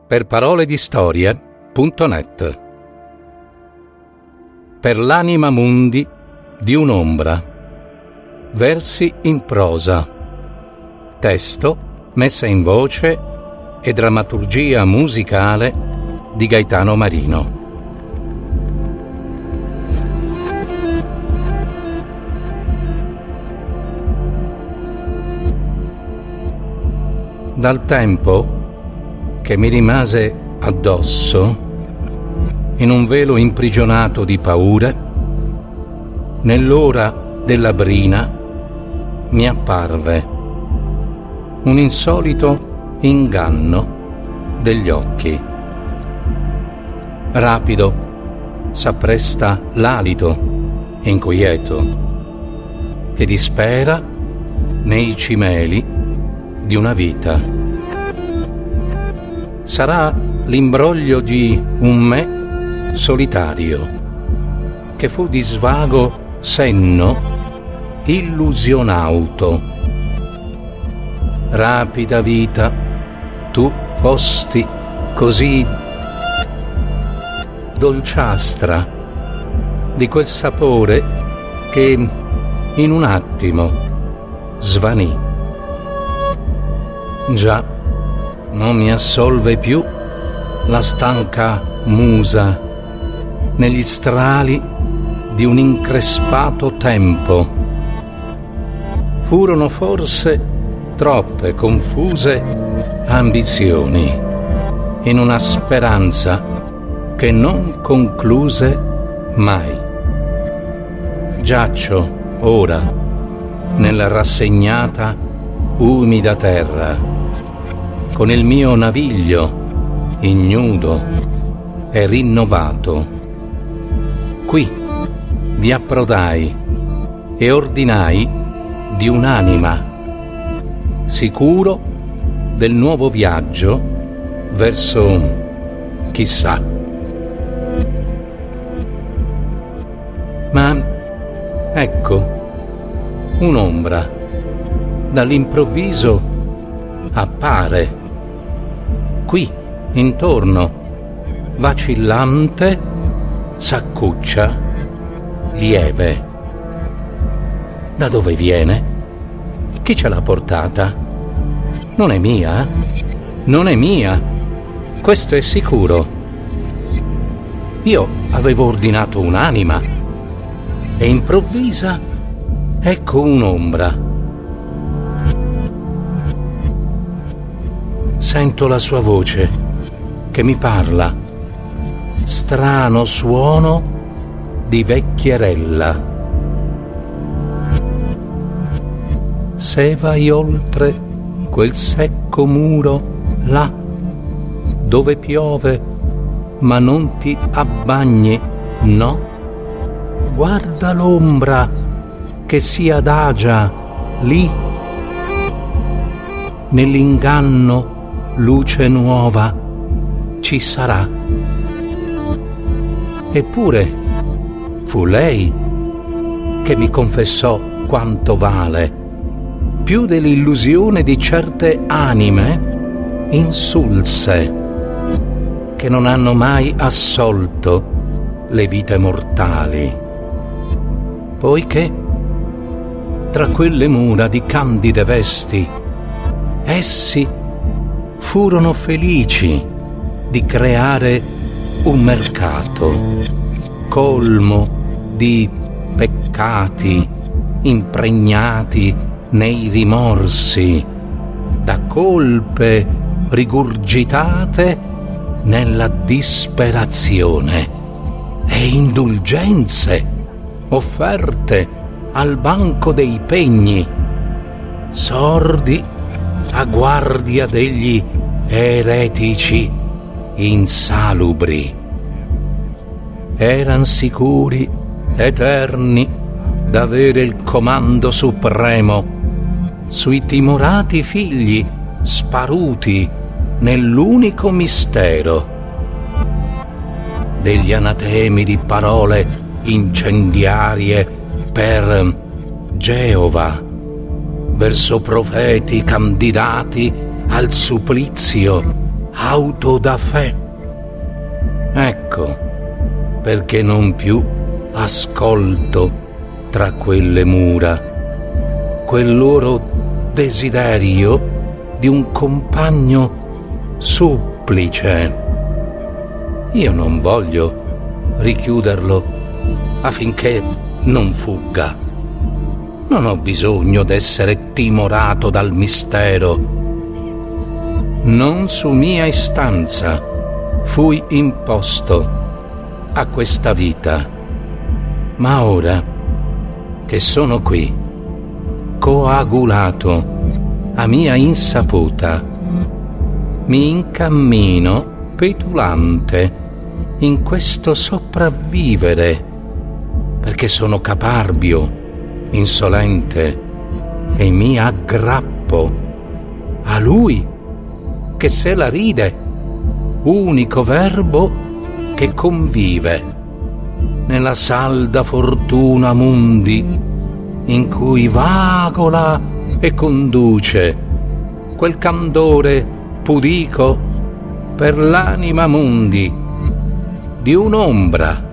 per paroledistorie.net. Per l'anima mundi di un'ombra. Versi in prosa. Testo, messa in voce e drammaturgia musicale di Gaetano Marino. Dal tempo che mi rimase addosso, in un velo imprigionato di paure, nell'ora della brina mi apparve un insolito inganno degli occhi. Rapido s'appresta l'alito inquieto che dispera nei cimeli di una vita. Sarà l'imbroglio di un me solitario, che fu di svago senno illusionauto. Rapida vita, tu fosti così dolciastra, di quel sapore che in un attimo svanì. Già non mi assolve più la stanca musa negli strali di un increspato tempo. Furono forse troppe confuse ambizioni in una speranza che non concluse mai. Giaccio ora nella rassegnata, umida terra, con il mio naviglio ignudo e rinnovato. Qui vi approdai e ordinai di un'anima, sicuro del nuovo viaggio verso chissà. Ma ecco un'ombra dall'improvviso appare qui intorno, vacillante, s'accuccia, lieve. Da dove viene? Chi ce l'ha portata? Non è mia? Non è mia, questo è sicuro. Io avevo ordinato un'anima e improvvisa ecco un'ombra. Sento la sua voce che mi parla, strano suono di vecchierella. Se vai oltre quel secco muro là, dove piove ma non ti abbagni, no? Guarda l'ombra che si adagia lì, nell'inganno luce nuova ci sarà. Eppure fu lei che mi confessò quanto vale, più dell'illusione di certe anime insulse che non hanno mai assolto le vite mortali, poiché tra quelle mura di candide vesti essi furono felici di creare un mercato colmo di peccati impregnati nei rimorsi, da colpe rigurgitate nella disperazione e indulgenze offerte al banco dei pegni, sordi a guardia degli eretici insalubri. Eran sicuri, eterni, d'avere il comando supremo sui timorati figli sparuti nell'unico mistero degli anatemi di parole incendiarie per Geova verso profeti candidati al supplizio auto da fè. Ecco perché non più ascolto tra quelle mura quel loro desiderio di un compagno supplice. Io non voglio richiuderlo affinché non fugga. Non ho bisogno d'essere timorato dal mistero. Non su mia istanza fui imposto a questa vita, ma ora che sono qui, coagulato a mia insaputa, mi incammino petulante in questo sopravvivere, perché sono caparbio, insolente, e mi aggrappo a lui che se la ride, unico verbo che convive nella salda fortuna mundi in cui vagola e conduce quel candore pudico per l'anima mundi di un'ombra